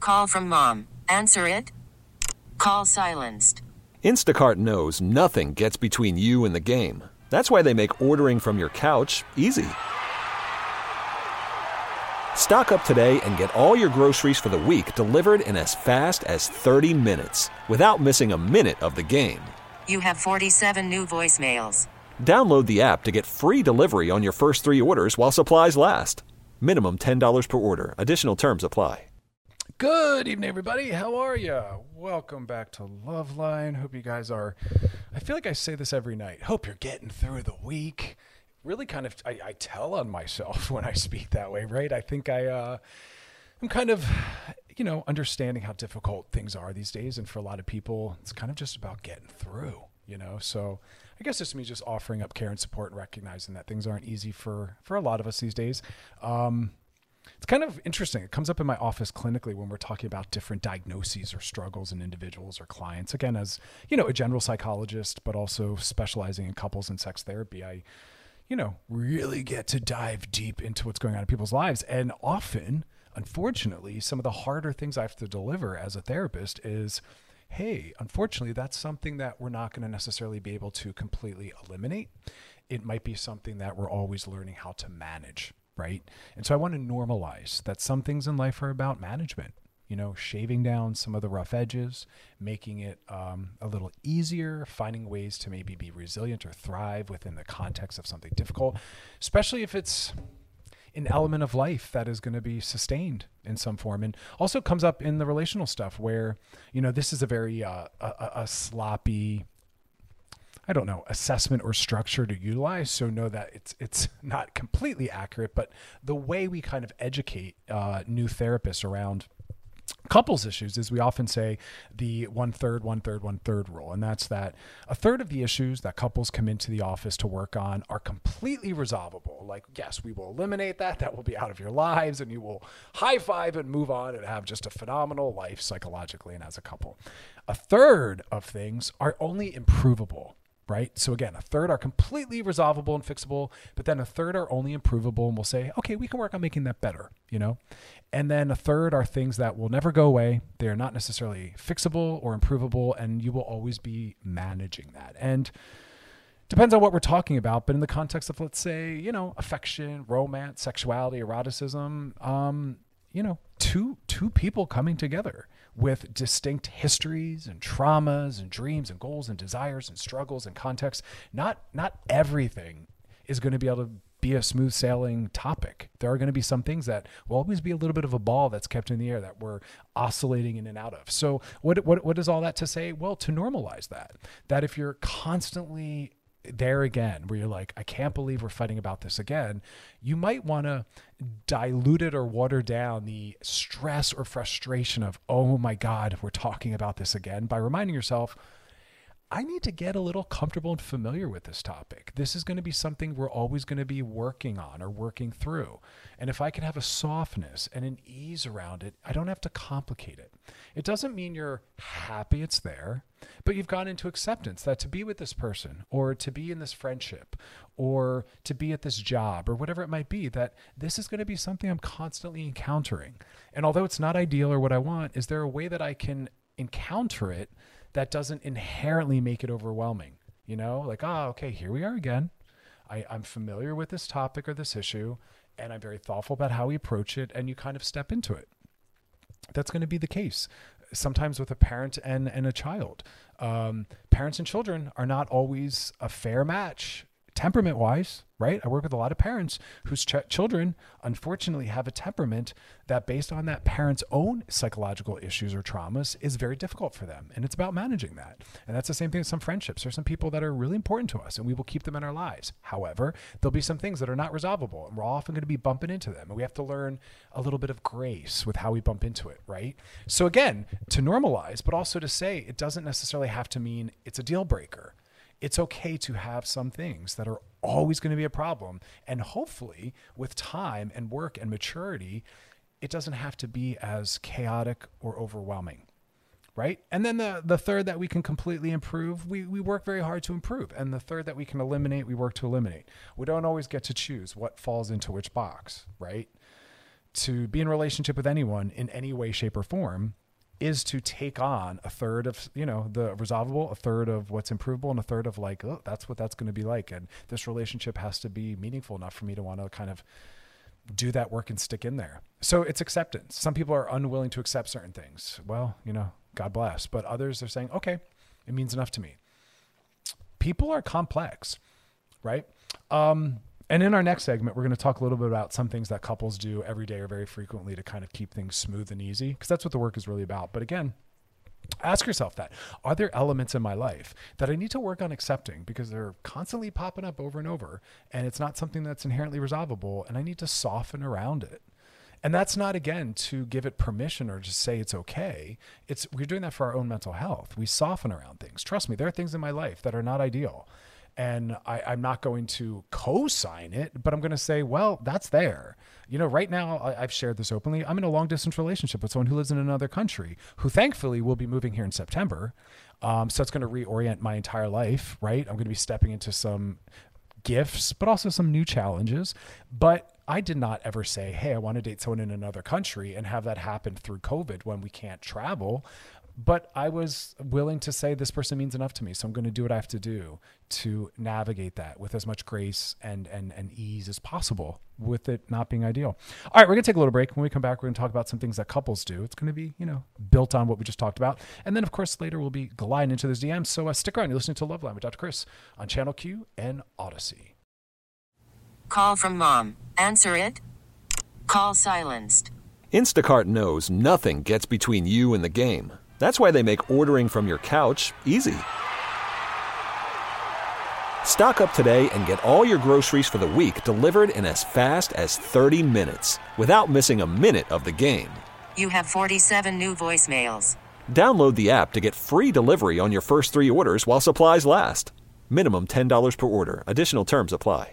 Call from mom. Answer it. Call silenced. Instacart knows nothing gets between you and the game. That's why they make ordering from your couch easy. Stock up today and get all your groceries for the week delivered in as fast as 30 minutes without missing a minute of the game. You have 47 new voicemails. Download the app to get free delivery on your first 3 orders while supplies last. Minimum $10 per order. Additional terms apply. Good evening, everybody. How are you? Welcome back to Loveline. Hope you guys are, I feel like I say this every night. Hope you're getting through the week. Really kind of, I tell on myself when I speak that way, right? I think I'm kind of, understanding how difficult things are these days. And for a lot of people, it's kind of just about getting through, So I guess it's me just offering up care and support and recognizing that things aren't easy for a lot of us these days. It's kind of interesting. It comes up in my office clinically when we're talking about different diagnoses or struggles in individuals or clients. Again, as, a general psychologist, but also specializing in couples and sex therapy, I, really get to dive deep into what's going on in people's lives. And often, unfortunately, some of the harder things I have to deliver as a therapist is, hey, unfortunately, that's something that we're not going to necessarily be able to completely eliminate. It might be something that we're always learning how to manage. Right. And so I want to normalize that some things in life are about management, shaving down some of the rough edges, making it a little easier, finding ways to maybe be resilient or thrive within the context of something difficult, especially if it's an element of life that is going to be sustained in some form. And also comes up in the relational stuff where, this is a very a sloppy, assessment or structure to utilize. So know that it's not completely accurate, but the way we kind of educate new therapists around couples issues is we often say the 1/3, 1/3, 1/3 rule. And that's that a third of the issues that couples come into the office to work on are completely resolvable. Like, yes, we will eliminate that. That will be out of your lives and you will high five and move on and have just a phenomenal life psychologically and as a couple. A third of things are only improvable. Right? So again, a third are completely resolvable and fixable, but then a third are only improvable and we'll say, okay, we can work on making that better, And then a third are things that will never go away. They are not necessarily fixable or improvable, and you will always be managing that. And depends on what we're talking about, but in the context of, let's say, affection, romance, sexuality, eroticism, two people coming together with distinct histories and traumas and dreams and goals and desires and struggles and contexts. Not everything is going to be able to be a smooth sailing topic. There are going to be some things that will always be a little bit of a ball that's kept in the air that we're oscillating in and out of. So what is all that to say? Well, to normalize that if you're constantly there again, where you're like, I can't believe we're fighting about this again, you might want to dilute it or water down the stress or frustration of, oh my God, we're talking about this again, by reminding yourself, I need to get a little comfortable and familiar with this topic. This is going to be something we're always going to be working on or working through. And if I can have a softness and an ease around it, I don't have to complicate it. It doesn't mean you're happy it's there, but you've gone into acceptance that to be with this person or to be in this friendship or to be at this job or whatever it might be, that this is going to be something I'm constantly encountering. And although it's not ideal or what I want, is there a way that I can encounter it that doesn't inherently make it overwhelming? Like, okay, here we are again. I'm familiar with this topic or this issue, and I'm very thoughtful about how we approach it, and you kind of step into it. That's going to be the case sometimes with a parent and a child. Parents and children are not always a fair match temperament-wise, right? I work with a lot of parents whose children, unfortunately, have a temperament that, based on that parent's own psychological issues or traumas, is very difficult for them. And it's about managing that. And that's the same thing with some friendships. There's some people that are really important to us, and we will keep them in our lives. However, there'll be some things that are not resolvable, and we're often going to be bumping into them. And we have to learn a little bit of grace with how we bump into it, right? So again, to normalize, but also to say it doesn't necessarily have to mean it's a deal breaker. It's okay to have some things that are always going to be a problem. And hopefully with time and work and maturity, it doesn't have to be as chaotic or overwhelming, right? And then the third that we can completely improve, we work very hard to improve. And the third that we can eliminate, we work to eliminate. We don't always get to choose what falls into which box, right? to be in a relationship with anyone in any way, shape, or form is to take on a third of, the resolvable, a third of what's improvable, and a third of like, oh, that's what that's going to be like. And this relationship has to be meaningful enough for me to want to kind of do that work and stick in there. So it's acceptance. Some people are unwilling to accept certain things. Well, God bless. But others are saying, okay, it means enough to me. People are complex, right? And in our next segment, we're going to talk a little bit about some things that couples do every day or very frequently to kind of keep things smooth and easy, because that's what the work is really about. But again, ask yourself that. Are there elements in my life that I need to work on accepting because they're constantly popping up over and over, and it's not something that's inherently resolvable, and I need to soften around it? And that's not, again, to give it permission or just say it's okay. We're doing that for our own mental health. We soften around things. Trust me, there are things in my life that are not ideal. And I'm not going to co-sign it, but I'm going to say, well, that's there. Right now, I've shared this openly. I'm in a long distance relationship with someone who lives in another country, who thankfully will be moving here in September. So it's going to reorient my entire life, right? I'm going to be stepping into some gifts, but also some new challenges. But I did not ever say, hey, I want to date someone in another country and have that happen through COVID when we can't travel. But I was willing to say this person means enough to me, so I'm going to do what I have to do to navigate that with as much grace and ease as possible, with it not being ideal. All right, we're going to take a little break. When we come back, we're going to talk about some things that couples do. It's going to be, built on what we just talked about. And then, of course, later we'll be gliding into those DMs. So stick around. You're listening to Loveline with Dr. Chris on Channel Q and Odyssey. Call from mom. Answer it. Call silenced. Instacart knows nothing gets between you and the game. That's why they make ordering from your couch easy. Stock up today and get all your groceries for the week delivered in as fast as 30 minutes without missing a minute of the game. You have 47 new voicemails. Download the app to get free delivery on your first 3 orders while supplies last. Minimum $10 per order. Additional terms apply.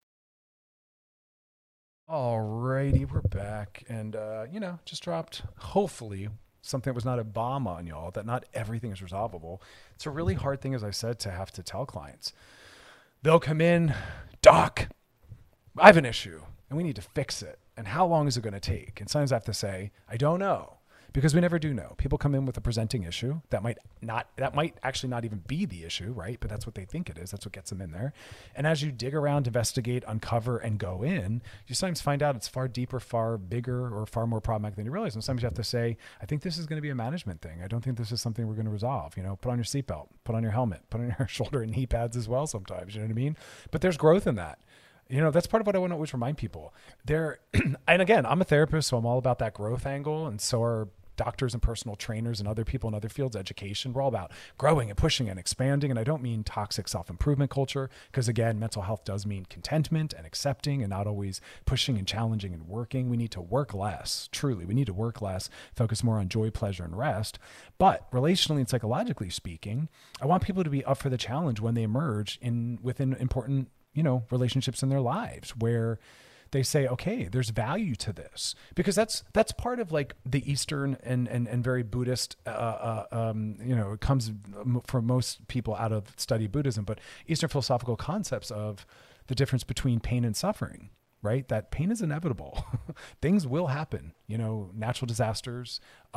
Alrighty, we're back. And, just dropped, hopefully, something that was not a bomb on y'all, that not everything is resolvable. It's a really hard thing, as I said, to have to tell clients. They'll come in, doc, I have an issue and we need to fix it. And how long is it going to take? And sometimes I have to say, I don't know, because we never do know. People come in with a presenting issue that might actually not even be the issue, right? But that's what they think it is. That's what gets them in there. And as you dig around, investigate, uncover, and go in, you sometimes find out it's far deeper, far bigger, or far more problematic than you realize. And sometimes you have to say, I think this is going to be a management thing. I don't think this is something we're going to resolve. Put on your seatbelt, put on your helmet, put on your shoulder and knee pads as well sometimes, you know what I mean? But there's growth in that. That's part of what I want to always remind people. And again, I'm a therapist, so I'm all about that growth angle, and so are doctors and personal trainers and other people in other fields, education. We're all about growing and pushing and expanding. And I don't mean toxic self-improvement culture, because again, mental health does mean contentment and accepting and not always pushing and challenging and working. We need to work less. Truly, we need to work less, focus more on joy, pleasure, and rest. But relationally and psychologically speaking, I want people to be up for the challenge when they emerge within important, relationships in their lives where they say, okay, there's value to this, because that's part of like the Eastern and very Buddhist, it comes for most people out of study Buddhism, but Eastern philosophical concepts of the difference between pain and suffering, right? That pain is inevitable. Things will happen, natural disasters,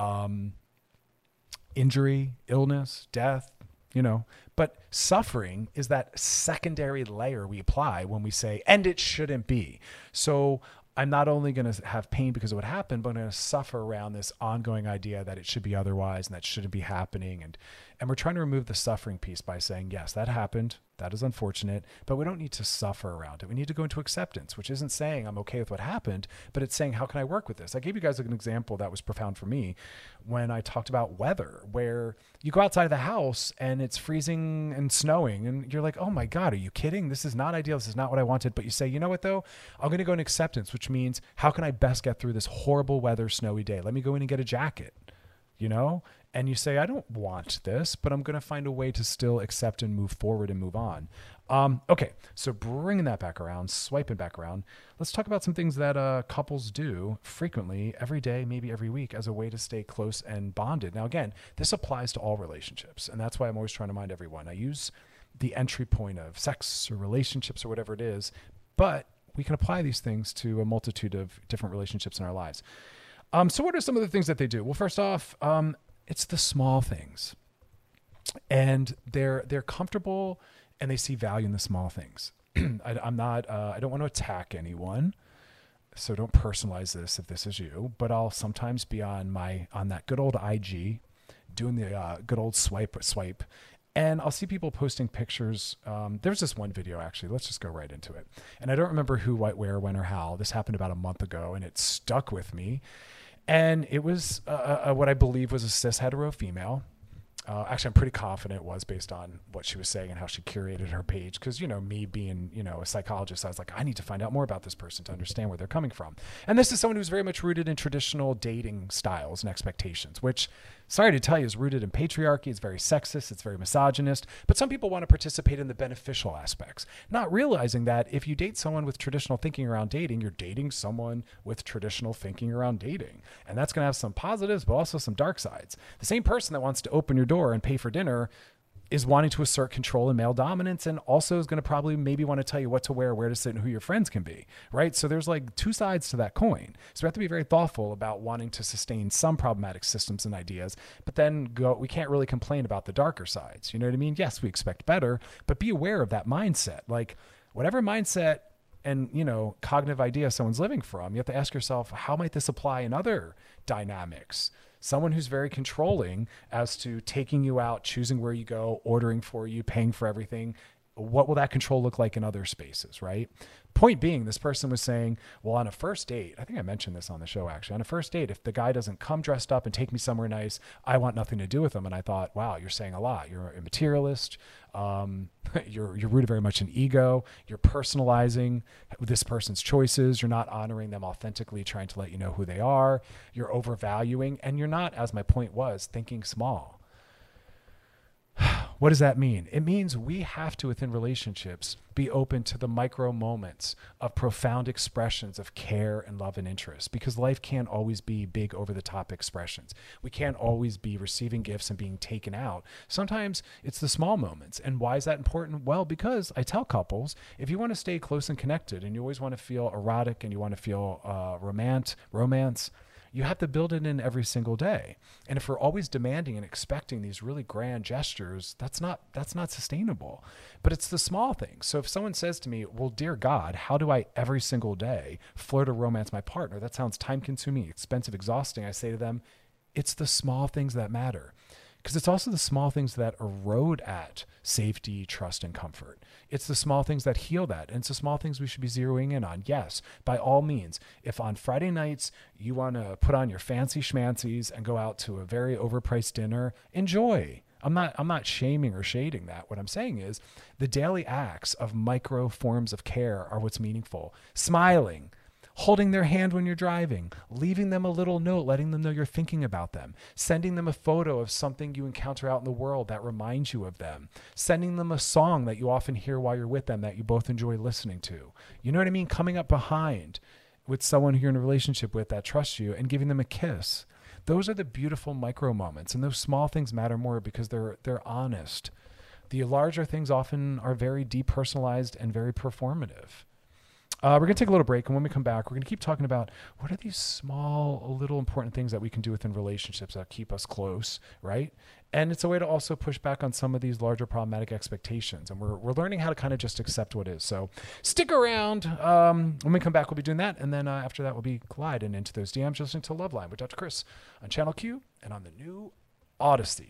injury, illness, death, but suffering is that secondary layer we apply when we say, and it shouldn't be. So I'm not only going to have pain because of what happened, but I'm going to suffer around this ongoing idea that it should be otherwise and that shouldn't be happening. And we're trying to remove the suffering piece by saying, yes, that happened. That is unfortunate, but we don't need to suffer around it. We need to go into acceptance, which isn't saying I'm okay with what happened, but it's saying, how can I work with this? I gave you guys an example that was profound for me when I talked about weather, where you go outside of the house and it's freezing and snowing and you're like, oh my God, are you kidding? This is not ideal. This is not what I wanted. But you say, you know what though? I'm going to go in acceptance, which means how can I best get through this horrible weather, snowy day? Let me go in and get a jacket, And you say, I don't want this, but I'm going to find a way to still accept and move forward and move on. Okay, so bringing that back around, swiping back around, let's talk about some things that couples do frequently, every day, maybe every week, as a way to stay close and bonded. Now, again, this applies to all relationships, and that's why I'm always trying to remind everyone. I use the entry point of sex or relationships or whatever it is, but we can apply these things to a multitude of different relationships in our lives. So what are some of the things that they do? Well, first off, it's the small things, and they're comfortable and they see value in the small things. I don't want to attack anyone, so don't personalize this if this is you, but I'll sometimes be on that good old IG doing the good old swipe, and I'll see people posting pictures. There's this one video, actually. Let's just go right into it. And I don't remember who, what, where, when, or how. This happened about a month ago, and it stuck with me. And it was what I believe was a cis hetero female. Actually, I'm pretty confident it was based on what she was saying and how she curated her page. Because, me being, a psychologist, I was like, I need to find out more about this person to understand where they're coming from. And this is someone who's very much rooted in traditional dating styles and expectations, which, sorry to tell you, is rooted in patriarchy. It's very sexist. It's very misogynist. But some people want to participate in the beneficial aspects, not realizing that if you date someone with traditional thinking around dating, you're dating someone with traditional thinking around dating. And that's going to have some positives, but also some dark sides. The same person that wants to open your door and pay for dinner is wanting to assert control and male dominance, and also is going to probably maybe want to tell you what to wear, where to sit, and who your friends can be, right? So there's like two sides to that coin. So we have to be very thoughtful about wanting to sustain some problematic systems and ideas, but then we can't really complain about the darker sides. You know what I mean? Yes, we expect better, but be aware of that mindset. Like whatever mindset and, cognitive idea someone's living from, you have to ask yourself, how might this apply in other dynamics? Someone who's very controlling as to taking you out, choosing where you go, ordering for you, paying for everything. What will that control look like in other spaces, right? Point being, this person was saying, well, on a first date, I think I mentioned this on the show, actually. On a first date, if the guy doesn't come dressed up and take me somewhere nice, I want nothing to do with him. And I thought, wow, you're saying a lot. You're a materialist. You're rooted very much in ego. You're personalizing this person's choices. You're not honoring them authentically, trying to let you know who they are. You're overvaluing, and you're not, as my point was, thinking small. What does that mean? It means we have to, within relationships, be open to the micro moments of profound expressions of care and love and interest, because life can't always be big over the top expressions. We can't always be receiving gifts and being taken out. Sometimes it's the small moments. And why is that important? Well, because I tell couples, if you want to stay close and connected and you always want to feel erotic and you want to feel romance, you have to build it in every single day. And if we're always demanding and expecting these really grand gestures, that's not sustainable. But it's the small things. So if someone says to me, well, dear God, how do I every single day flirt or romance my partner? That sounds time consuming, expensive, exhausting. I say to them, it's the small things that matter. Because it's also the small things that erode at safety, trust, and comfort. It's the small things that heal that. And it's the small things we should be zeroing in on. Yes, by all means, if on Friday nights you want to put on your fancy schmancies and go out to a very overpriced dinner, enjoy. I'm not shaming or shading that. What I'm saying is the daily acts of micro forms of care are what's meaningful. Smiling, holding their hand when you're driving, leaving them a little note, letting them know you're thinking about them, sending them a photo of something you encounter out in the world that reminds you of them, sending them a song that you often hear while you're with them that you both enjoy listening to. You know what I mean? Coming up behind with someone who you're in a relationship with that trusts you and giving them a kiss. Those are the beautiful micro moments, and those small things matter more because they're honest. The larger things often are very depersonalized and very performative. We're going to take a little break, and when we come back, we're going to keep talking about what are these small, little important things that we can do within relationships that keep us close, right? And it's a way to also push back on some of these larger problematic expectations, and we're learning how to kind of just accept what is. So stick around. When we come back, we'll be doing that, and then after that, we'll be gliding into those DMs, listening to Loveline with Dr. Chris on Channel Q and on the new Odyssey.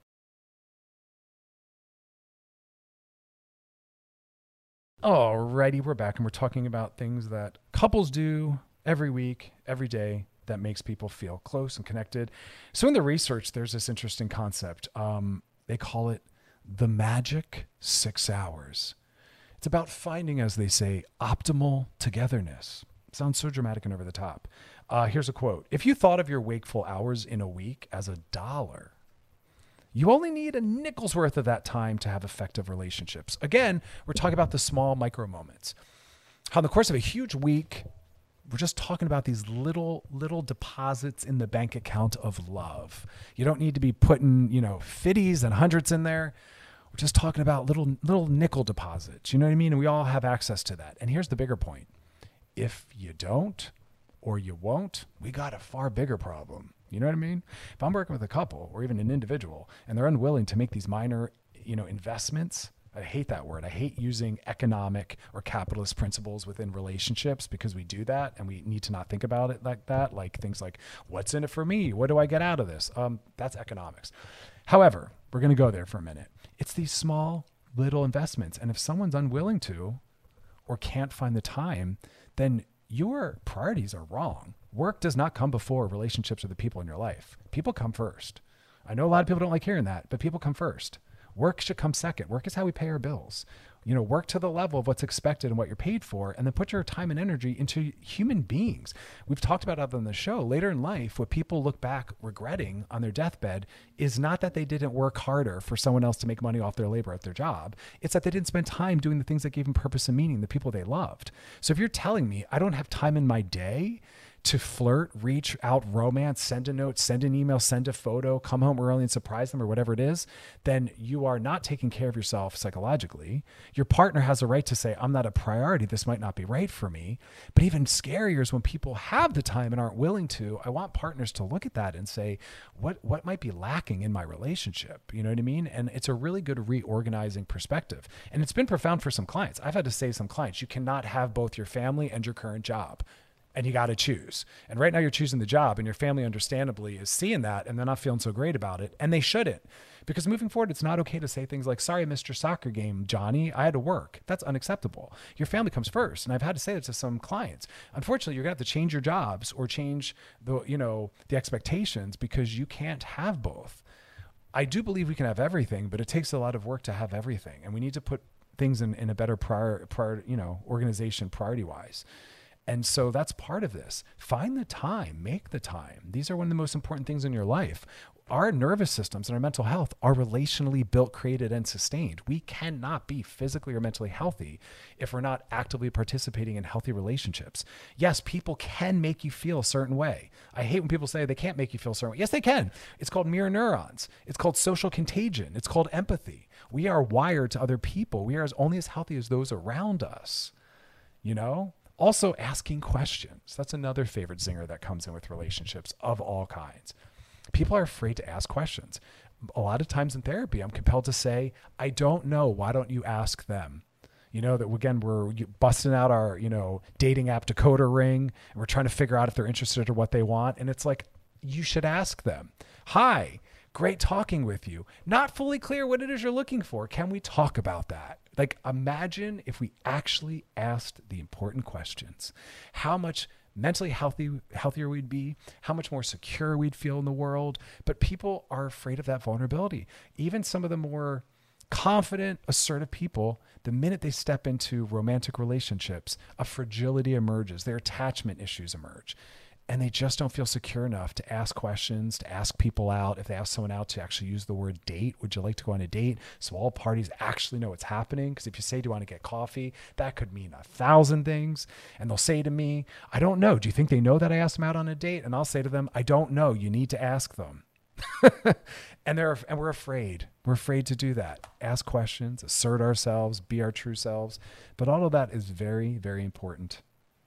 Alrighty, we're back, and we're talking about things that couples do every week, every day, that makes people feel close and connected. So in the research, there's this interesting concept. They call it the magic 6 hours. It's about finding, as they say, optimal togetherness. Sounds so dramatic and over the top. Here's a quote. If you thought of your wakeful hours in a week as $1, you only need a nickel's worth of that time to have effective relationships. Again, we're talking about the small micro moments. How in the course of a huge week, we're just talking about these little deposits in the bank account of love. You don't need to be putting, 50s and hundreds in there. We're just talking about little nickel deposits. You know what I mean? And we all have access to that. And here's the bigger point. If you don't, or you won't, we got a far bigger problem. You know what I mean? If I'm working with a couple or even an individual and they're unwilling to make these minor, investments, I hate that word. I hate using economic or capitalist principles within relationships because we do that and we need to not think about it like that. Like things like, what's in it for me? What do I get out of this? That's economics. However, we're going to go there for a minute. It's these small little investments. And if someone's unwilling to or can't find the time, then your priorities are wrong. Work does not come before relationships with the people in your life. People come first. I know a lot of people don't like hearing that, but people come first. Work should come second. Work is how we pay our bills. Work to the level of what's expected and what you're paid for, and then put your time and energy into human beings. We've talked about it on the show. Later in life, what people look back regretting on their deathbed is not that they didn't work harder for someone else to make money off their labor at their job. It's that they didn't spend time doing the things that gave them purpose and meaning, the people they loved. So if you're telling me I don't have time in my day to flirt, reach out, romance, send a note, send an email, send a photo, come home early and surprise them or whatever it is, then you are not taking care of yourself psychologically. Your partner has a right to say, I'm not a priority. This might not be right for me. But even scarier is when people have the time and aren't willing to. I want partners to look at that and say, what might be lacking in my relationship? You know what I mean? And it's a really good reorganizing perspective. And it's been profound for some clients. I've had to say to some clients, you cannot have both your family and your current job. And you got to choose. And right now you're choosing the job, and your family understandably is seeing that and they're not feeling so great about it. And they shouldn't, because moving forward, it's not okay to say things like, sorry, I missed your soccer game, Johnny. I had to work. That's unacceptable. Your family comes first. And I've had to say that to some clients. Unfortunately, you're going to have to change your jobs or change the expectations because you can't have both. I do believe we can have everything, but it takes a lot of work to have everything. And we need to put things in a better organization priority wise. And so that's part of this. Find the time, make the time. These are one of the most important things in your life. Our nervous systems and our mental health are relationally built, created, and sustained. We cannot be physically or mentally healthy if we're not actively participating in healthy relationships. Yes, people can make you feel a certain way. I hate when people say they can't make you feel a certain way. Yes, they can. It's called mirror neurons. It's called social contagion. It's called empathy. We are wired to other people. We are only as healthy as those around us, Also, asking questions. That's another favorite zinger that comes in with relationships of all kinds. People are afraid to ask questions. A lot of times in therapy, I'm compelled to say, I don't know. Why don't you ask them? That again, we're busting out our, dating app decoder ring, and we're trying to figure out if they're interested or what they want. And it's like, you should ask them. Hi, great talking with you. Not fully clear what it is you're looking for. Can we talk about that? Like, imagine if we actually asked the important questions. How much mentally healthier we'd be, how much more secure we'd feel in the world. But people are afraid of that vulnerability. Even some of the more confident, assertive people, the minute they step into romantic relationships, a fragility emerges. Their attachment issues emerge. And they just don't feel secure enough to ask questions, to ask people out. If they ask someone out, to actually use the word date. Would you like to go on a date? So all parties actually know what's happening. Because if you say, do you want to get coffee? That could mean 1,000 things. And they'll say to me, I don't know. Do you think they know that I asked them out on a date? And I'll say to them, I don't know. You need to ask them. and we're afraid. We're afraid to do that. Ask questions, assert ourselves, be our true selves. But all of that is very, very important.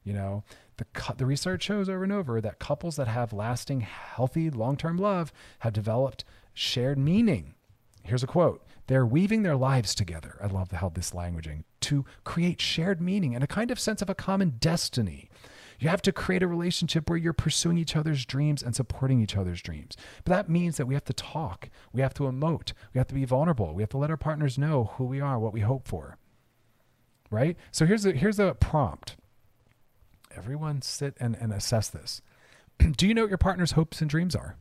The research shows over and over that couples that have lasting, healthy, long-term love have developed shared meaning. Here's a quote. They're weaving their lives together. I love how this languaging to create shared meaning and a kind of sense of a common destiny. You have to create a relationship where you're pursuing each other's dreams and supporting each other's dreams. But that means that we have to talk. We have to emote. We have to be vulnerable. We have to let our partners know who we are, what we hope for. Right? So here's a prompt. Everyone sit and assess this. Do you know what your partner's hopes and dreams are?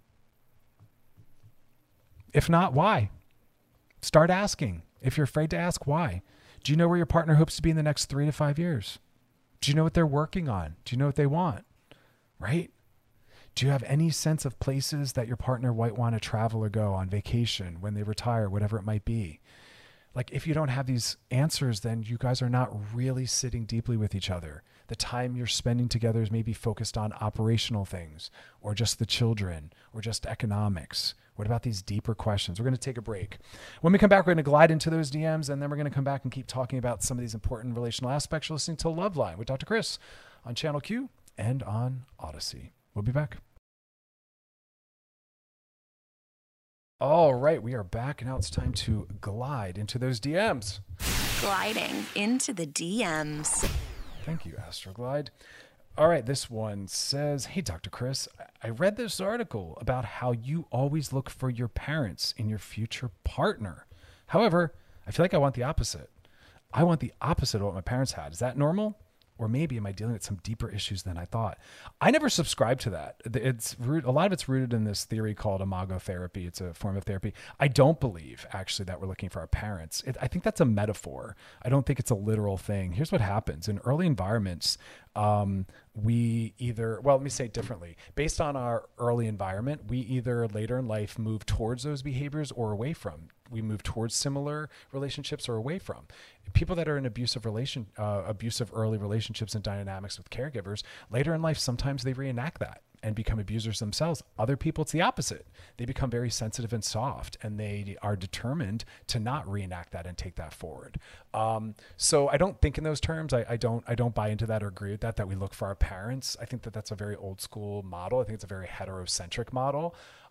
If not, why? Start asking. If you're afraid to ask, why? Do you know where your partner hopes to be in the next 3 to 5 years? Do you know what they're working on? Do you know what they want? Right? Do you have any sense of places that your partner might want to travel or go on vacation, when they retire, whatever it might be? Like, if you don't have these answers, then you guys are not really sitting deeply with each other. The time you're spending together is maybe focused on operational things, or just the children, or just economics. What about these deeper questions? We're going to take a break. When we come back, we're going to glide into those DMs, and then we're going to come back and keep talking about some of these important relational aspects. You're listening to Loveline with Dr. Chris on Channel Q and on Odyssey. We'll be back. All right, we are back. Now it's time to glide into those DMs. Gliding into the DMs. Thank you, Astroglide. All right, this one says, hey, Dr. Chris, I read this article about how you always look for your parents in your future partner. However, I feel like I want the opposite. I want the opposite of what my parents had. Is that normal? Or maybe am I dealing with some deeper issues than I thought? I never subscribed to that. A lot of it's rooted in this theory called imagotherapy. It's a form of therapy. I don't believe actually that we're looking for our parents. I think that's a metaphor. I don't think it's a literal thing. Here's what happens in early environments. We either, well, let me say it differently. Based on our early environment, we either later in life move towards those behaviors or away from. We move towards similar relationships or away from. People that are in abusive early relationships and dynamics with caregivers, later in life, sometimes they reenact that and become abusers themselves. Other people, it's the opposite. They become very sensitive and soft, and they are determined to not reenact that and take that forward. So I don't think in those terms. I don't buy into that or agree with that we look for our parents. I think that that's a very old school model. I think it's a very heterocentric model.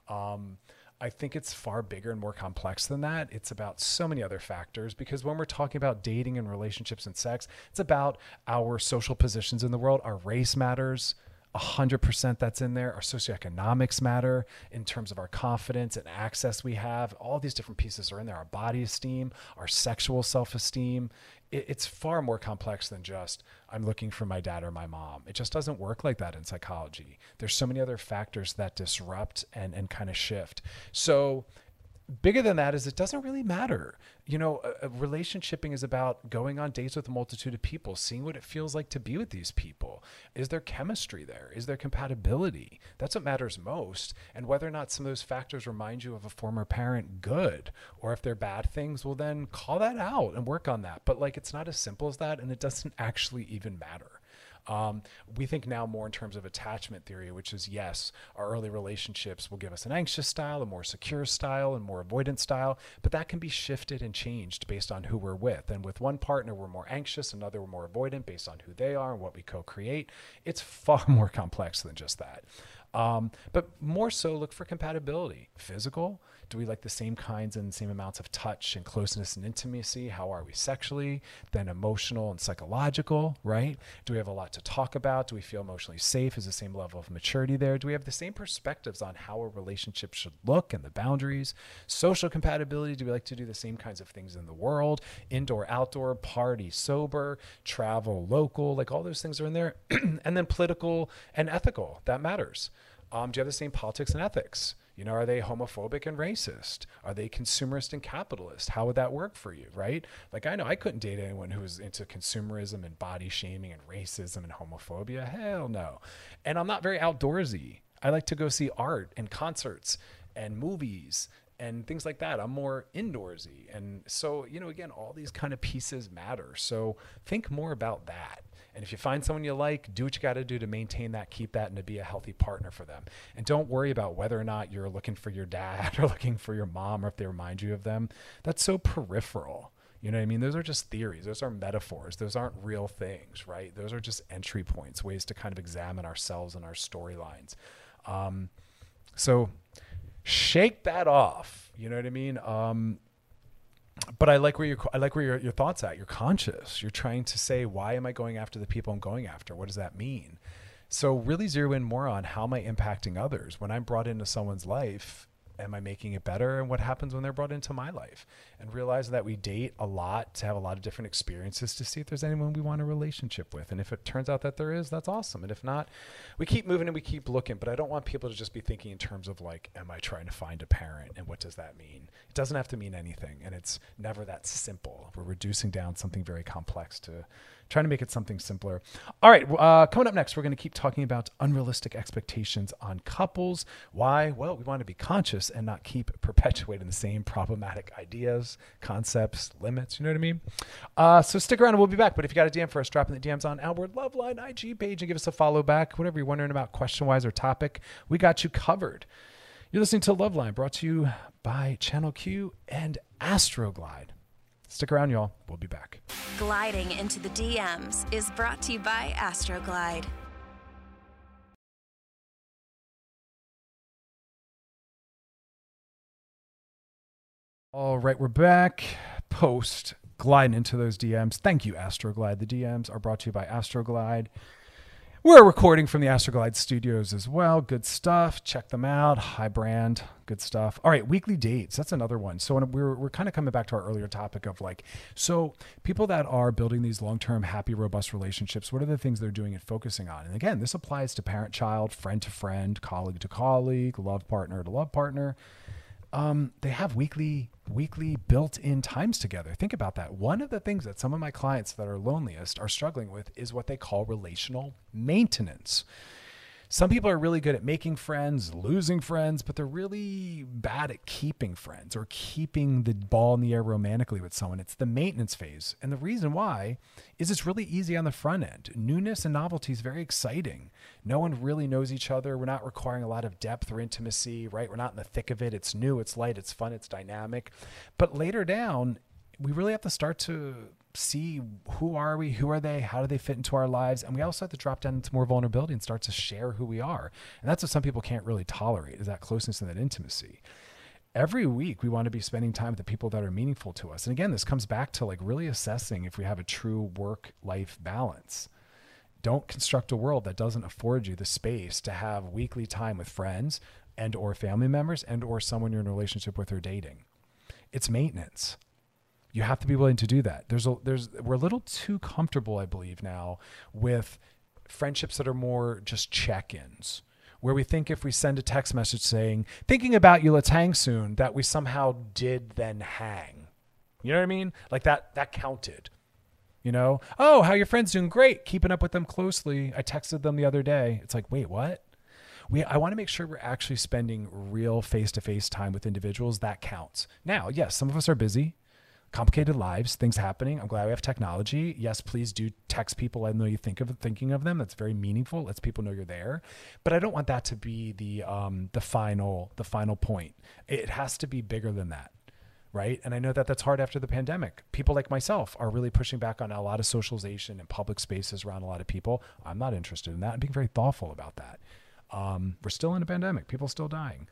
I think it's far bigger and more complex than that. It's about so many other factors, because when we're talking about dating and relationships and sex, it's about our social positions in the world. Our race matters. 100% that's in there. Our socioeconomics matter in terms of our confidence and access we have. All these different pieces are in there. Our body esteem, our sexual self-esteem. It's far more complex than just, I'm looking for my dad or my mom. It just doesn't work like that in psychology. There's so many other factors that disrupt and kind of shift. So bigger than that is it doesn't really matter. You know, relationshiping is about going on dates with a multitude of people, seeing what it feels like to be with these people. Is there chemistry there? Is there compatibility? That's what matters most. And whether or not some of those factors remind you of a former parent, good. Or if they're bad things, well, then call that out and work on that. But like, it's not as simple as that, and it doesn't actually even matter. We think now more in terms of attachment theory, which is, yes, our early relationships will give us an anxious style, a more secure style, and more avoidant style, but that can be shifted and changed based on who we're with. And with one partner, we're more anxious, another we're more avoidant based on who they are and what we co-create. It's far more complex than just that. But more so look for compatibility. Physical, do we like the same kinds and same amounts of touch and closeness and intimacy? How are we sexually? Then emotional and psychological, right? Do we have a lot to talk about? Do we feel emotionally safe? Is the same level of maturity there? Do we have the same perspectives on how a relationship should look and the boundaries? Social compatibility, do we like to do the same kinds of things in the world? Indoor, outdoor, party, sober, travel, local, like all those things are in there. And then political and ethical, that matters. Do you have the same politics and ethics? You know, are they homophobic and racist? Are they consumerist and capitalist? How would that work for you, right? Like, I know I couldn't date anyone who was into consumerism and body shaming and racism and homophobia. Hell no. And I'm not very outdoorsy. I like to go see art and concerts and movies and things like that. I'm more indoorsy. And so, you know, again, all these kind of pieces matter. So think more about that. And if you find someone you like, do what you got to do to maintain that, keep that, and to be a healthy partner for them. And don't worry about whether or not you're looking for your dad or looking for your mom, or if they remind you of them. That's so peripheral. You know what I mean? Those are just theories. Those are metaphors. Those aren't real things, right? Those are just entry points, ways to kind of examine ourselves and our storylines. So shake that off. You know what I mean? But I like where your thoughts at. You're conscious. You're trying to say, why am I going after the people I'm going after? What does that mean? So really zero in more on how am I impacting others? When I'm brought into someone's life, am I making it better? And what happens when they're brought into my life? And realize that we date a lot to have a lot of different experiences to see if there's anyone we want a relationship with. And if it turns out that there is, that's awesome. And if not, we keep moving and we keep looking. But I don't want people to just be thinking in terms of like, am I trying to find a parent? And what does that mean? It doesn't have to mean anything. And it's never that simple. We're reducing down something very complex to trying to make it something simpler. All right. Coming up next, we're going to keep talking about unrealistic expectations on couples. Why? Well, we want to be conscious and not keep perpetuating the same problematic ideas, concepts, limits. You know what I mean? So stick around and we'll be back. But if you got a DM for us, drop in the DMs on Outward Loveline IG page and give us a follow back. Whatever you're wondering about question-wise or topic, we got you covered. You're listening to Loveline, brought to you by Channel Q and Astroglide. Stick around, y'all. We'll be back. Gliding into the DMs is brought to you by Astroglide. All right, we're back. Post gliding into those DMs. Thank you, Astroglide. The DMs are brought to you by Astroglide. We're recording from the Astroglide studios as well. Good stuff. Check them out. High brand. Good stuff. All right, weekly dates. That's another one. So we're kind of coming back to our earlier topic of like, so people that are building these long-term, happy, robust relationships, what are the things they're doing and focusing on? And again, this applies to parent-child, friend-to-friend, colleague-to-colleague, love partner-to-love partner. They have weekly built-in times together. Think about that. One of the things that some of my clients that are loneliest are struggling with is what they call relational maintenance. Some people are really good at making friends, losing friends, but they're really bad at keeping friends or keeping the ball in the air romantically with someone. It's the maintenance phase. And the reason why is it's really easy on the front end. Newness and novelty is very exciting. No one really knows each other. We're not requiring a lot of depth or intimacy, right? We're not in the thick of it. It's new, it's light, it's fun, it's dynamic. But later down, we really have to start to see who are we, who are they, how do they fit into our lives, and we also have to drop down into more vulnerability and start to share who we are. And that's what some people can't really tolerate, is that closeness and that intimacy. Every week we want to be spending time with the people that are meaningful to us. And again, this comes back to like really assessing if we have a true work-life balance. Don't construct a world that doesn't afford you the space to have weekly time with friends and or family members and or someone you're in a relationship with or dating. It's maintenance. You have to be willing to do that. We're a little too comfortable, I believe now, with friendships that are more just check-ins, where we think if we send a text message saying, thinking about you, let's hang soon, that we somehow did then hang. You know what I mean? Like that counted. You know, oh, how your friend's doing? Great. Keeping up with them closely. I texted them the other day. It's like, wait, what? I want to make sure we're actually spending real face-to-face time with individuals. That counts. Now, yes, some of us are busy. Complicated lives, things happening. I'm glad we have technology. Yes, please do text people. I know you thinking of them. That's very meaningful. Lets people know you're there. But I don't want that to be the final point. It has to be bigger than that, right? And I know that that's hard after the pandemic. People like myself are really pushing back on a lot of socialization and public spaces around a lot of people. I'm not interested in that. I'm being very thoughtful about that. We're still in a pandemic. People still dying.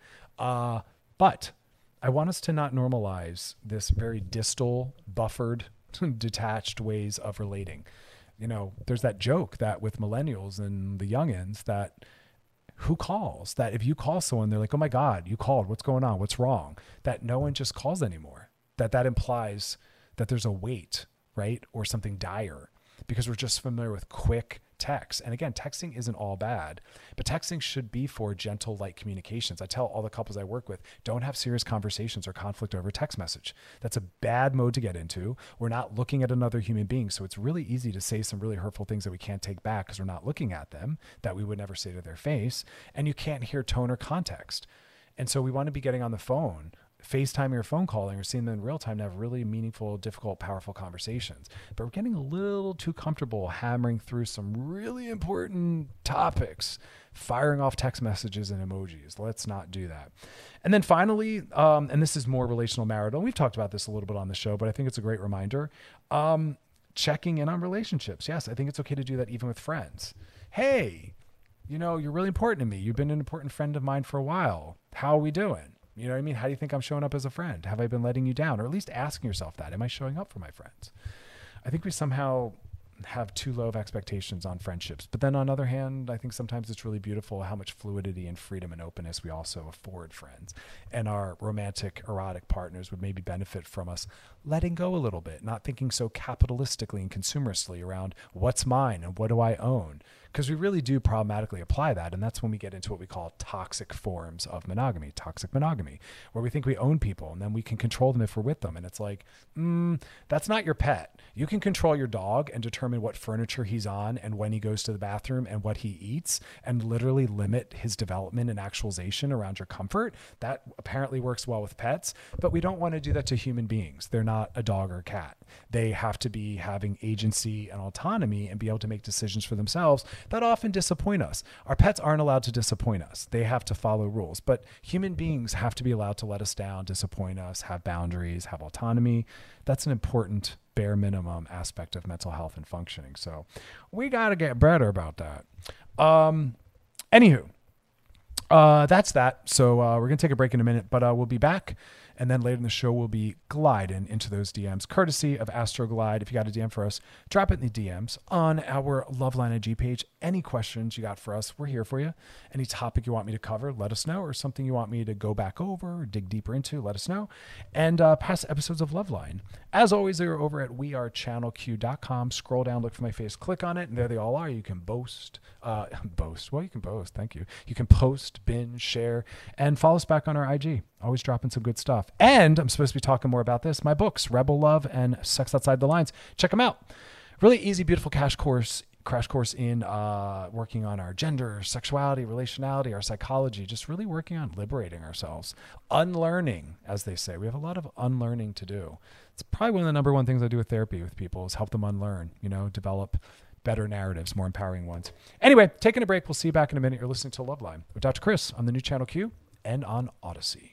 But I want us to not normalize this very distal, buffered, detached ways of relating. You know, there's that joke that with millennials and the youngins that who calls, that if you call someone, they're like, oh my God, you called, what's going on? What's wrong? That no one just calls anymore. That implies that there's a weight, right? Or something dire, because we're just familiar with quick text. And again, texting isn't all bad, but texting should be for gentle, light communications. I tell all the couples I work with, don't have serious conversations or conflict over text message. That's a bad mode to get into. We're not looking at another human being. So it's really easy to say some really hurtful things that we can't take back because we're not looking at them, that we would never say to their face. And you can't hear tone or context. And so we want to be getting on the phone, FaceTiming or phone calling or seeing them in real time to have really meaningful, difficult, powerful conversations. But we're getting a little too comfortable hammering through some really important topics, firing off text messages and emojis. Let's not do that. And then finally, and this is more relational marital. We've talked about this a little bit on the show, but I think it's a great reminder. Checking in on relationships. Yes, I think it's okay to do that even with friends. Hey, you know, you're really important to me. You've been an important friend of mine for a while. How are we doing? You know what I mean? How do you think I'm showing up as a friend? Have I been letting you down? Or at least asking yourself that. Am I showing up for my friends? I think we somehow have too low of expectations on friendships. But then on the other hand, I think sometimes it's really beautiful how much fluidity and freedom and openness we also afford friends. And our romantic, erotic partners would maybe benefit from us letting go a little bit, not thinking so capitalistically and consumeristly around what's mine and what do I own. Because we really do problematically apply that. And that's when we get into what we call toxic forms of monogamy, toxic monogamy, where we think we own people and then we can control them if we're with them. And it's like, that's not your pet. You can control your dog and determine what furniture he's on and when he goes to the bathroom and what he eats and literally limit his development and actualization around your comfort. That apparently works well with pets, but we don't want to do that to human beings. They're not a dog or a cat. They have to be having agency and autonomy and be able to make decisions for themselves that often disappoint us. Our pets aren't allowed to disappoint us. They have to follow rules. But human beings have to be allowed to let us down, disappoint us, have boundaries, have autonomy. That's an important bare minimum aspect of mental health and functioning. So we got to get better about that. Anywho, that's that. So we're going to take a break in a minute, but we'll be back. And then later in the show, we'll be gliding into those DMs, courtesy of Astroglide. If you got a DM for us, drop it in the DMs on our Loveline IG page. Any questions you got for us, we're here for you. Any topic you want me to cover, let us know. Or something you want me to go back over or dig deeper into, let us know. And past episodes of Loveline. As always, they're over at wearechannelq.com. Scroll down, look for my face, click on it, and there they all are. You can boast. Well, you can boast. Thank you. You can post, binge, share, and follow us back on our IG. Always dropping some good stuff. And I'm supposed to be talking more about this. My books, Rebel Love and Sex Outside the Lines. Check them out. Really easy, beautiful crash course in working on our gender, sexuality, relationality, our psychology, just really working on liberating ourselves. Unlearning, as they say. We have a lot of unlearning to do. It's probably one of the number one things I do with therapy with people is help them unlearn, develop better narratives, more empowering ones. Anyway, taking a break. We'll see you back in a minute. You're listening to Loveline with Dr. Chris on the new Channel Q and on Odyssey.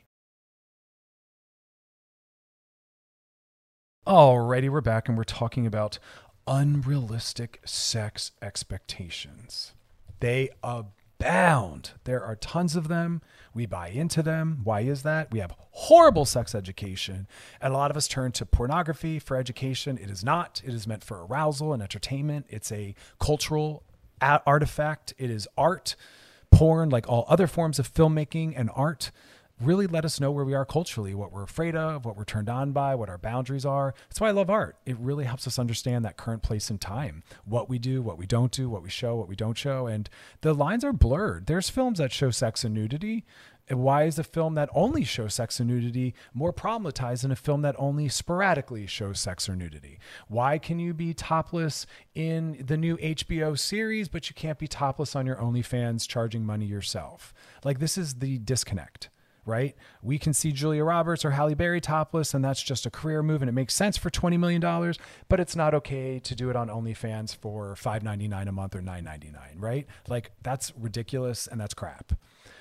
Alrighty, we're back and we're talking about unrealistic sex expectations. They abound. There are tons of them. We buy into them. Why is that? We have horrible sex education, and a lot of us turn to pornography for education. It is not. It is meant for arousal and entertainment. It's a cultural artifact. It is art. Porn, like all other forms of filmmaking and art, really let us know where we are culturally, what we're afraid of, what we're turned on by, what our boundaries are. That's why I love art. It really helps us understand that current place in time, what we do, what we don't do, what we show, what we don't show. And the lines are blurred. There's films that show sex and nudity. And why is a film that only shows sex and nudity more problematized than a film that only sporadically shows sex or nudity? Why can you be topless in the new HBO series, but you can't be topless on your OnlyFans charging money yourself? Like, this is the disconnect. Right? We can see Julia Roberts or Halle Berry topless, and that's just a career move, and it makes sense for $20 million, but it's not okay to do it on OnlyFans for $5.99 a month or $9.99, right? Like, that's ridiculous, and that's crap.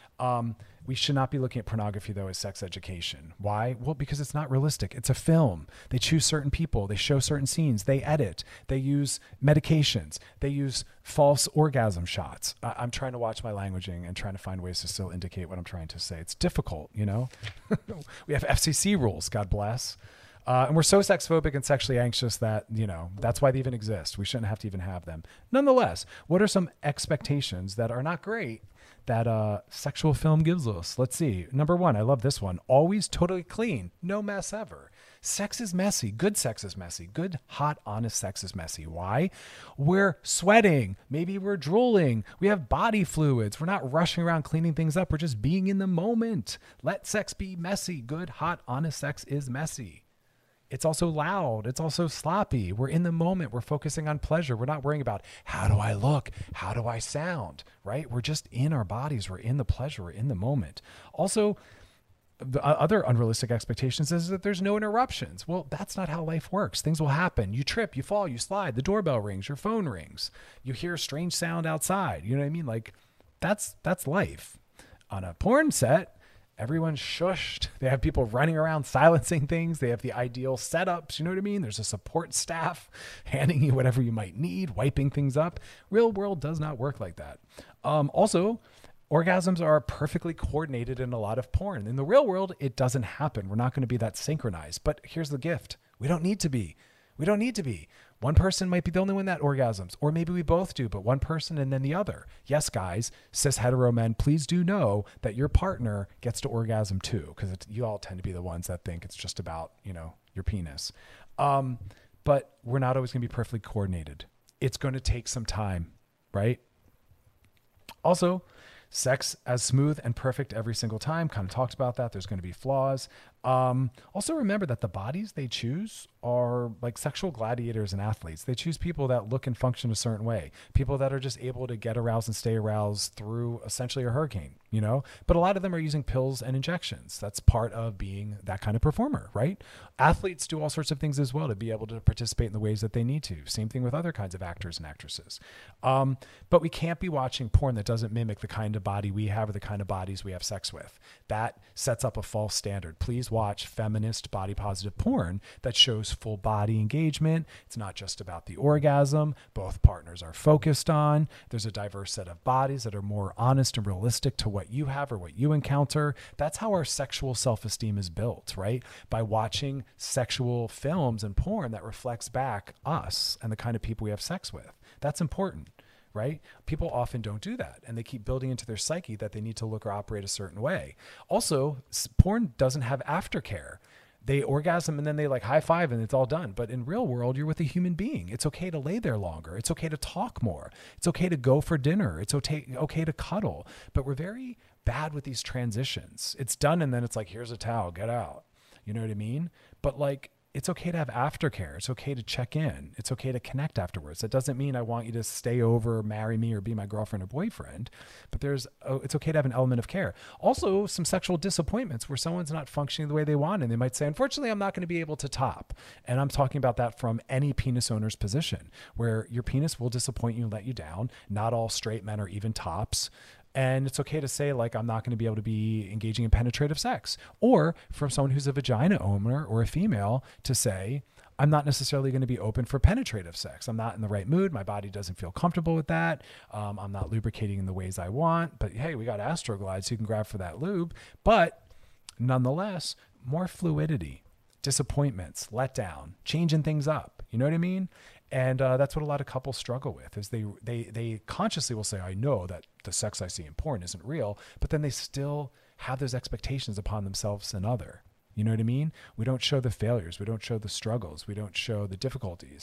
We should not be looking at pornography, though, as sex education. Why? Well, because it's not realistic. It's a film. They choose certain people. They show certain scenes. They edit. They use medications. They use false orgasm shots. I'm trying to watch my languaging and trying to find ways to still indicate what I'm trying to say. It's difficult, We have FCC rules, God bless. And we're so sex phobic and sexually anxious that, that's why they even exist. We shouldn't have to even have them. Nonetheless, what are some expectations that are not great that sexual film gives us? Let's see. Number one, I love this one. Always totally clean. No mess ever. Sex is messy. Good sex is messy. Good, hot, honest sex is messy. Why? We're sweating. Maybe we're drooling. We have body fluids. We're not rushing around cleaning things up. We're just being in the moment. Let sex be messy. Good, hot, honest sex is messy. It's also loud. It's also sloppy. We're in the moment. We're focusing on pleasure. We're not worrying about how do I look? How do I sound? Right? We're just in our bodies. We're in the pleasure. We're in the moment. Also, the other unrealistic expectations is that there's no interruptions. Well, that's not how life works. Things will happen. You trip, you fall, you slide. The doorbell rings, your phone rings. You hear a strange sound outside. You know what I mean? Like, that's life. On a porn set, everyone's shushed. They have people running around silencing things. They have the ideal setups. You know what I mean? There's a support staff handing you whatever you might need, wiping things up. Real world does not work like that. Also, orgasms are perfectly coordinated in a lot of porn. In the real world, it doesn't happen. We're not going to be that synchronized. But here's the gift. We don't need to be. We don't need to be. One person might be the only one that orgasms, or maybe we both do, but one person and then the other. Yes, guys, cis hetero men, please do know that your partner gets to orgasm too, because you all tend to be the ones that think it's just about, your penis. But we're not always going to be perfectly coordinated. It's going to take some time, right? Also, sex as smooth and perfect every single time. Kind of talked about that. There's going to be flaws. Also remember that the bodies they choose are like sexual gladiators and athletes. They choose people that look and function a certain way. People that are just able to get aroused and stay aroused through essentially a hurricane, but a lot of them are using pills and injections. That's part of being that kind of performer, right? Athletes do all sorts of things as well to be able to participate in the ways that they need to. Same thing with other kinds of actors and actresses. But we can't be watching porn that doesn't mimic the kind of body we have or the kind of bodies we have sex with. That sets up a false standard. Please watch feminist body positive porn that shows full body engagement. It's not just about the orgasm. Both partners are focused on. There's a diverse set of bodies that are more honest and realistic to what you have or what you encounter. That's how our sexual self-esteem is built, right? By watching sexual films and porn that reflects back us and the kind of people we have sex with. That's important, right? People often don't do that, and they keep building into their psyche that they need to look or operate a certain way. Also, porn doesn't have aftercare. They orgasm and then they like high five and it's all done. But in real world, you're with a human being. It's okay to lay there longer. It's okay to talk more. It's okay to go for dinner. It's okay to cuddle. But we're very bad with these transitions. It's done and then it's like, here's a towel, get out. You know what I mean? But like, it's okay to have aftercare. It's okay to check in. It's okay to connect afterwards. That doesn't mean I want you to stay over, marry me, or be my girlfriend or boyfriend, but it's okay to have an element of care. Also, some sexual disappointments where someone's not functioning the way they want, and they might say, unfortunately, I'm not going to be able to top. And I'm talking about that from any penis owner's position, where your penis will disappoint you and let you down. Not all straight men are even tops. And it's okay to say, like, I'm not going to be able to be engaging in penetrative sex. Or from someone who's a vagina owner or a female to say, I'm not necessarily going to be open for penetrative sex. I'm not in the right mood. My body doesn't feel comfortable with that. I'm not lubricating in the ways I want. But hey, we got Astroglide, so you can grab for that lube. But nonetheless, more fluidity, disappointments, letdown, changing things up. You know what I mean? And that's what a lot of couples struggle with, is they consciously will say, I know that the sex I see in porn isn't real, but then they still have those expectations upon themselves and other. You know what I mean? We don't show the failures. We don't show the struggles. We don't show the difficulties.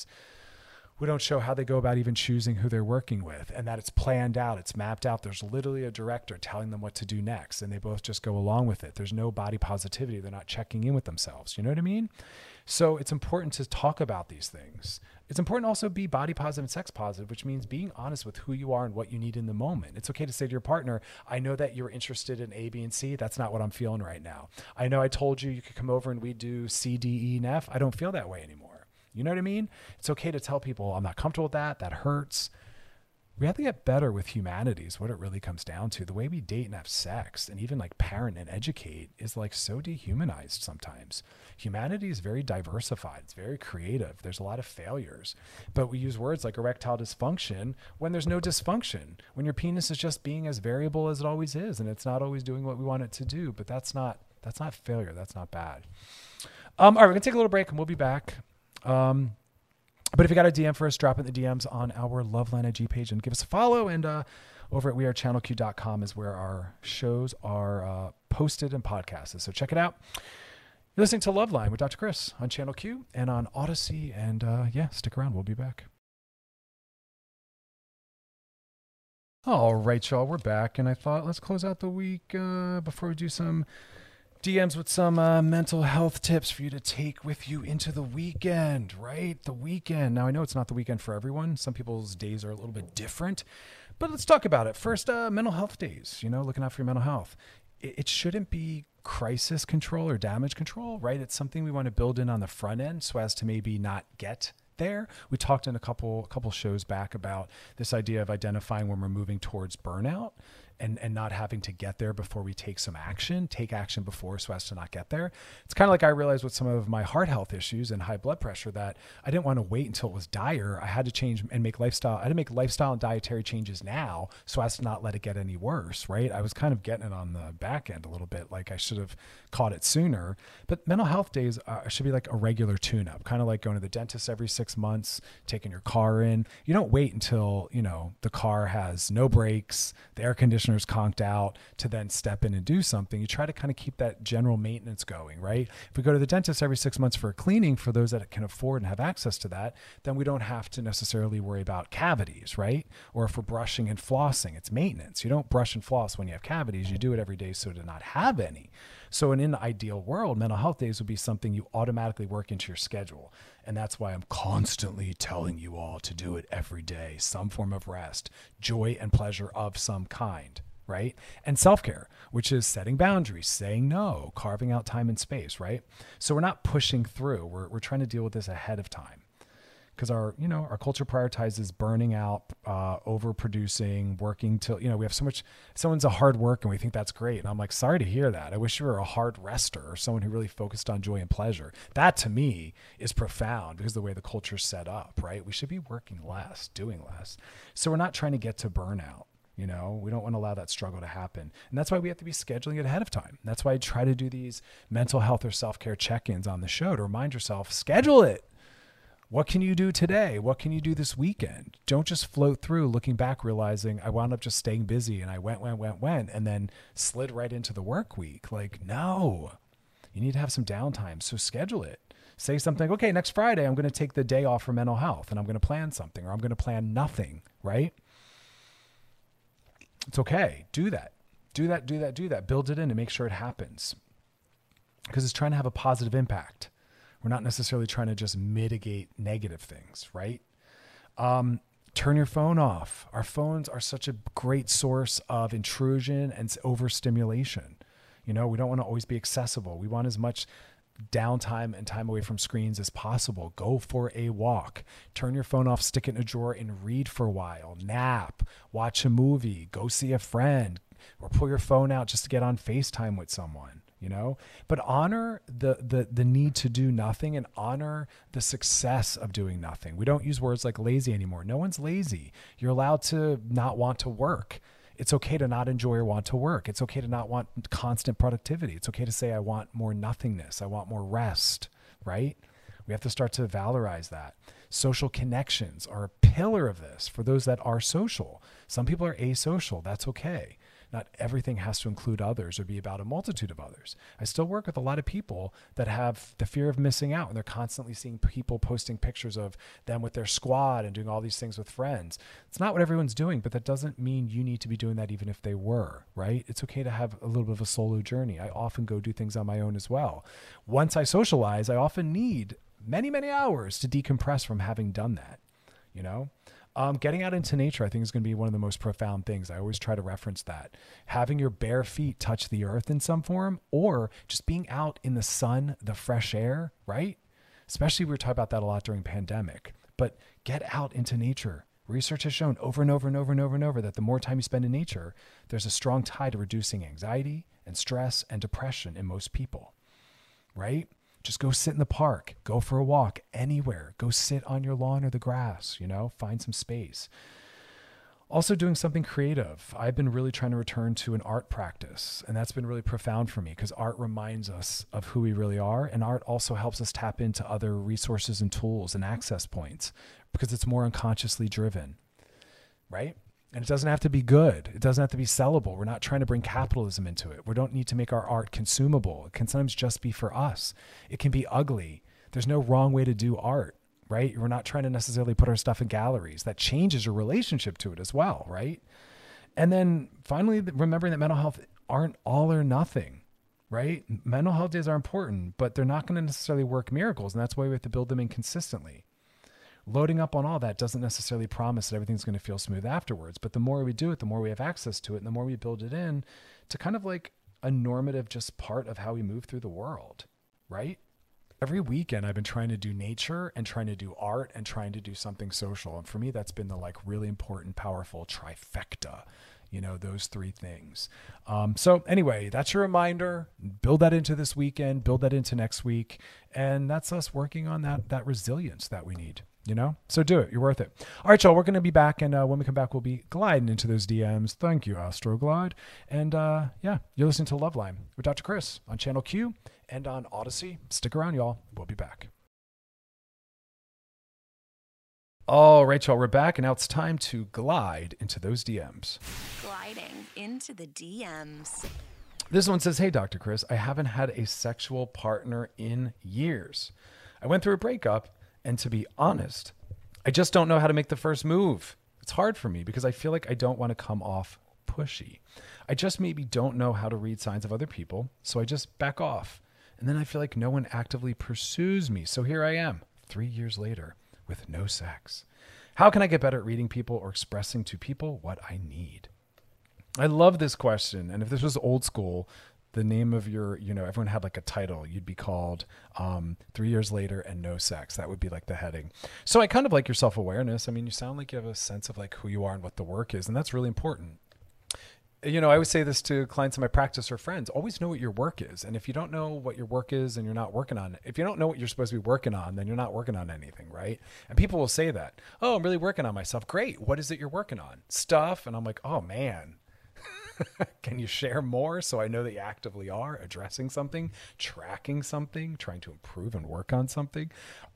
We don't show how they go about even choosing who they're working with, and that it's planned out, it's mapped out. There's literally a director telling them what to do next, and they both just go along with it. There's no body positivity. They're not checking in with themselves. You know what I mean? So it's important to talk about these things. It's important to also be body positive and sex positive, which means being honest with who you are and what you need in the moment. It's okay to say to your partner, I know that you're interested in A, B, and C. That's not what I'm feeling right now. I know I told you could come over and we do C, D, E, and F. I don't feel that way anymore. You know what I mean? It's okay to tell people, I'm not comfortable with that. That hurts. We have to get better with humanity is what it really comes down to. The way we date and have sex and even like parent and educate is like so dehumanized sometimes. Humanity is very diversified. It's very creative. There's a lot of failures, but we use words like erectile dysfunction when there's no dysfunction, when your penis is just being as variable as it always is. And it's not always doing what we want it to do, but that's not failure. That's not bad. All right, we're gonna take a little break and we'll be back. But if you got a DM for us, drop it in the DMs on our Loveline IG page and give us a follow. And over at wearechannelq.com is where our shows are posted and podcasted. So check it out. You're listening to Loveline with Dr. Chris on Channel Q and on Odyssey. And stick around. We'll be back. All right, y'all. We're back. And I thought let's close out the week before we do some DMs with some mental health tips for you to take with you into the weekend, right? The weekend. Now, I know it's not the weekend for everyone. Some people's days are a little bit different, but let's talk about it. First, mental health days, looking out for your mental health. It shouldn't be crisis control or damage control, right? It's something we want to build in on the front end so as to maybe not get there. We talked in a couple shows back about this idea of identifying when we're moving towards burnout and not having to get there before we take action before so as to not get there. It's kind of like I realized with some of my heart health issues and high blood pressure that I didn't want to wait until it was dire. I had to change and make lifestyle and dietary changes now so as to not let it get any worse, right? I was kind of getting it on the back end a little bit, like I should have caught it sooner. But mental health days should be like a regular tune-up, kind of like going to the dentist every 6 months, taking your car in. You don't wait until, the car has no brakes, the air conditioner is conked out to then step in and do something. You try to kind of keep that general maintenance going, right? If we go to the dentist every 6 months for a cleaning, for those that can afford and have access to that, then we don't have to necessarily worry about cavities, right? Or if we're brushing and flossing, it's maintenance. You don't brush and floss when you have cavities. You do it every day so to not have any. So in the ideal world, mental health days would be something you automatically work into your schedule. And that's why I'm constantly telling you all to do it every day, some form of rest, joy and pleasure of some kind. right? And self-care, which is setting boundaries, saying no, carving out time and space, right? So we're not pushing through. We're trying to deal with this ahead of time. Because our culture prioritizes burning out, overproducing, working till, we have so much, someone's a hard work and we think that's great. And I'm like, sorry to hear that. I wish you were a hard rester or someone who really focused on joy and pleasure. That to me is profound because of the way the culture's set up, right? We should be working less, doing less. So we're not trying to get to burnout. We don't want to allow that struggle to happen. And that's why we have to be scheduling it ahead of time. That's why I try to do these mental health or self-care check-ins on the show to remind yourself, schedule it. What can you do today? What can you do this weekend? Don't just float through looking back, realizing I wound up just staying busy and I went, and then slid right into the work week. Like, no, you need to have some downtime. So schedule it. Say something, okay, next Friday, I'm going to take the day off for mental health and I'm going to plan something, or I'm going to plan nothing, right? It's okay. Do that. Build it in and make sure it happens, because it's trying to have a positive impact. We're not necessarily trying to just mitigate negative things, right? Turn your phone off. Our phones are such a great source of intrusion and overstimulation. We don't want to always be accessible. We want as much downtime and time away from screens as possible. Go for a walk. Turn your phone off, stick it in a drawer and read for a while. Nap, watch a movie, go see a friend, or pull your phone out just to get on FaceTime with someone. But honor the need to do nothing and honor the success of doing nothing. We don't use words like lazy anymore. No one's lazy. You're allowed to not want to work. It's okay to not enjoy or want to work. It's okay to not want constant productivity. It's okay to say, I want more nothingness. I want more rest, right? We have to start to valorize that. Social connections are a pillar of this for those that are social. Some people are asocial. That's okay. Not everything has to include others or be about a multitude of others. I still work with a lot of people that have the fear of missing out, and they're constantly seeing people posting pictures of them with their squad and doing all these things with friends. It's not what everyone's doing, but that doesn't mean you need to be doing that even if they were, right? It's okay to have a little bit of a solo journey. I often go do things on my own as well. Once I socialize, I often need many, many hours to decompress from having done that, Getting out into nature, I think, is going to be one of the most profound things. I always try to reference that. Having your bare feet touch the earth in some form, or just being out in the sun, the fresh air, right? Especially we were talking about that a lot during pandemic. But get out into nature. Research has shown over and over that the more time you spend in nature, there's a strong tie to reducing anxiety and stress and depression in most people, right? Just go sit in the park, go for a walk anywhere, go sit on your lawn or the grass, find some space. Also doing something creative. I've been really trying to return to an art practice, and that's been really profound for me because art reminds us of who we really are, and art also helps us tap into other resources and tools and access points because it's more unconsciously driven, right? And it doesn't have to be good. It doesn't have to be sellable. We're not trying to bring capitalism into it. We don't need to make our art consumable. It can sometimes just be for us. It can be ugly. There's no wrong way to do art, right? We're not trying to necessarily put our stuff in galleries. That changes your relationship to it as well, right? And then finally, remembering that mental health aren't all or nothing, right? Mental health days are important, but they're not going to necessarily work miracles. And that's why we have to build them in consistently. Loading up on all that doesn't necessarily promise that everything's going to feel smooth afterwards. But the more we do it, the more we have access to it, and the more we build it in to kind of like a normative just part of how we move through the world, right? Every weekend I've been trying to do nature and trying to do art and trying to do something social. And for me, that's been the like really important, powerful trifecta, those three things. So anyway, that's your reminder. Build that into this weekend, build that into next week. And that's us working on that resilience that we need. So do it. You're worth it. All right, y'all, we're going to be back. And when we come back, we'll be gliding into those DMs. Thank you, Astroglide. And you're listening to Loveline with Dr. Chris on Channel Q and on Odyssey. Stick around, y'all. We'll be back. All right, y'all, we're back. And now it's time to glide into those DMs. Gliding into the DMs. This one says, hey, Dr. Chris, I haven't had a sexual partner in years. I went through a breakup. And to be honest, I just don't know how to make the first move. It's hard for me because I feel like I don't want to come off pushy. I just maybe don't know how to read signs of other people, so I just back off. And then I feel like no one actively pursues me. So here I am, 3 years later, with no sex. How can I get better at reading people or expressing to people what I need? I love this question. And if this was old school, the name of your, everyone had like a title. You'd be called 3 years later and no sex. That would be like the heading. So I kind of like your self-awareness. I mean, you sound like you have a sense of like who you are and what the work is. And that's really important. I always say this to clients in my practice or friends, always know what your work is. And if you don't know what your work is and you're not working on it, if you don't know what you're supposed to be working on, then you're not working on anything, right? And people will say that, oh, I'm really working on myself. Great. What is it you're working on? Stuff. And I'm like, oh man, can you share more so I know that you actively are addressing something, tracking something, trying to improve and work on something?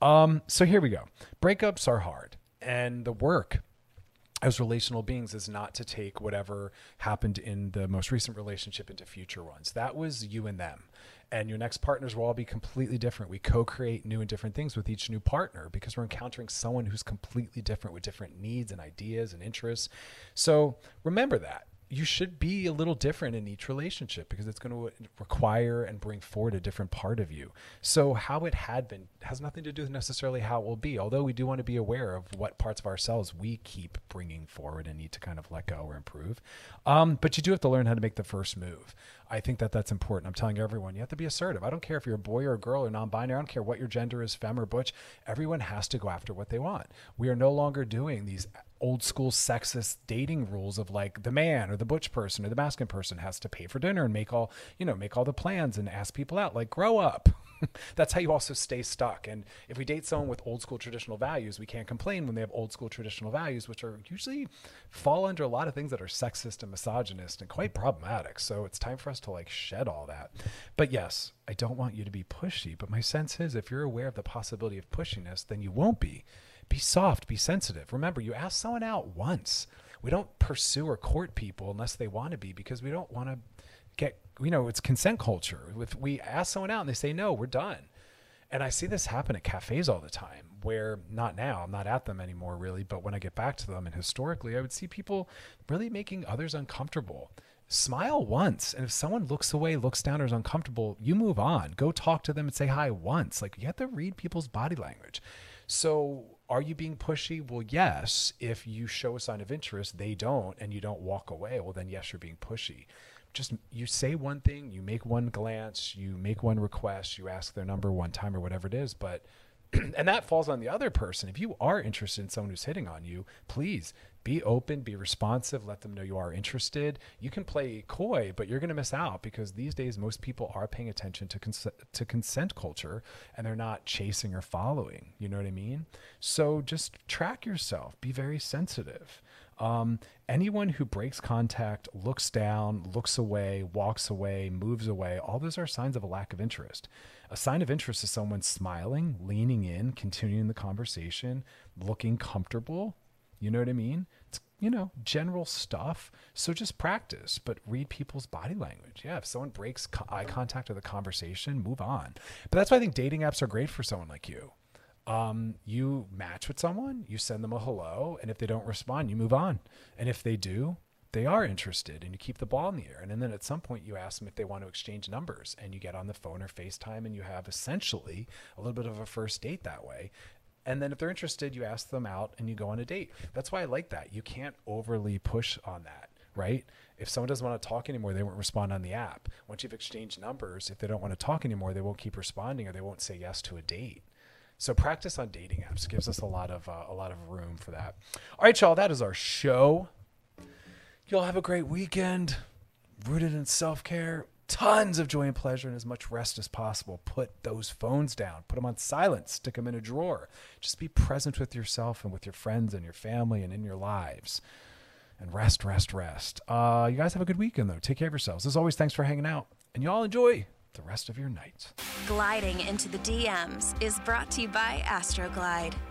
So here we go. Breakups are hard. And the work as relational beings is not to take whatever happened in the most recent relationship into future ones. That was you and them. And your next partners will all be completely different. We co-create new and different things with each new partner because we're encountering someone who's completely different with different needs and ideas and interests. So remember that. You should be a little different in each relationship because it's going to require and bring forward a different part of you. So how it had been has nothing to do with necessarily how it will be, although we do want to be aware of what parts of ourselves we keep bringing forward and need to kind of let go or improve. But you do have to learn how to make the first move. I think that that's important. I'm telling everyone, you have to be assertive. I don't care if you're a boy or a girl or non-binary. I don't care what your gender is, femme or butch. Everyone has to go after what they want. We are no longer doing these old school sexist dating rules of like the man or the butch person or the masculine person has to pay for dinner and make all the plans and ask people out. Like, grow up. That's how you also stay stuck. And if we date someone with old school traditional values, we can't complain when they have old school traditional values, which are usually fall under a lot of things that are sexist and misogynist and quite problematic. So it's time for us to like shed all that. But yes, I don't want you to be pushy, but my sense is if you're aware of the possibility of pushiness, then you won't be. Be soft, be sensitive. Remember, you ask someone out once. We don't pursue or court people unless they want to be because we don't want to get, it's consent culture. If we ask someone out and they say no, we're done. And I see this happen at cafes all the time where not now, I'm not at them anymore really, but when I get back to them and historically, I would see people really making others uncomfortable. Smile once. And if someone looks away, looks down, or is uncomfortable, you move on. Go talk to them and say hi once. Like you have to read people's body language. So are you being pushy? Well, yes. If you show a sign of interest, they don't, and you don't walk away, well, then yes, you're being pushy. Just you say one thing, you make one glance, you make one request, you ask their number one time or whatever it is, but and that falls on the other person. If you are interested in someone who's hitting on you, please be open, be responsive, let them know you are interested. You can play coy, but you're going to miss out because these days most people are paying attention to consent culture and they're not chasing or following. You know what I mean? So just track yourself, be very sensitive. Anyone who breaks contact, looks down, looks away, walks away, moves away, all those are signs of a lack of interest. A sign of interest is someone smiling, leaning in, continuing the conversation, looking comfortable. You know what I mean? It's, general stuff. So just practice, but read people's body language. Yeah, if someone breaks eye contact with a conversation, move on. But that's why I think dating apps are great for someone like you. You match with someone, you send them a hello, and if they don't respond, you move on. And if they do, they are interested, and you keep the ball in the air. And then at some point you ask them if they want to exchange numbers, and you get on the phone or FaceTime, and you have essentially a little bit of a first date that way. And then if they're interested, you ask them out and you go on a date. That's why I like that. You can't overly push on that, right? If someone doesn't want to talk anymore, they won't respond on the app. Once you've exchanged numbers, if they don't want to talk anymore, they won't keep responding or they won't say yes to a date. So practice on dating apps gives us a lot of room for that. All right, y'all, that is our show. Y'all have a great weekend, rooted in self-care, tons of joy and pleasure, and as much rest as possible. Put those phones down, put them on silent, stick them in a drawer. Just be present with yourself and with your friends and your family and in your lives. And rest. You guys have a good weekend, though. Take care of yourselves. As always, thanks for hanging out, and y'all enjoy the rest of your night. Gliding into the DMs is brought to you by Astroglide.